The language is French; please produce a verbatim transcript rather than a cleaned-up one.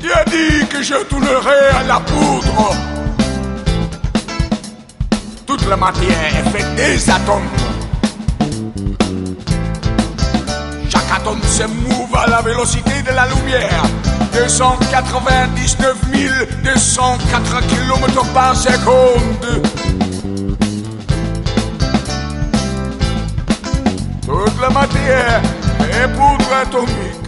Qui a dit que je tournerai à la poudre? Toute la matière est faite des atomes. Chaque atome se mouve à la vélocité de la lumière, deux cent quatre-vingt-dix-neuf mille deux cent quatre kilomètres par seconde. Toute la matière est poudre atomique.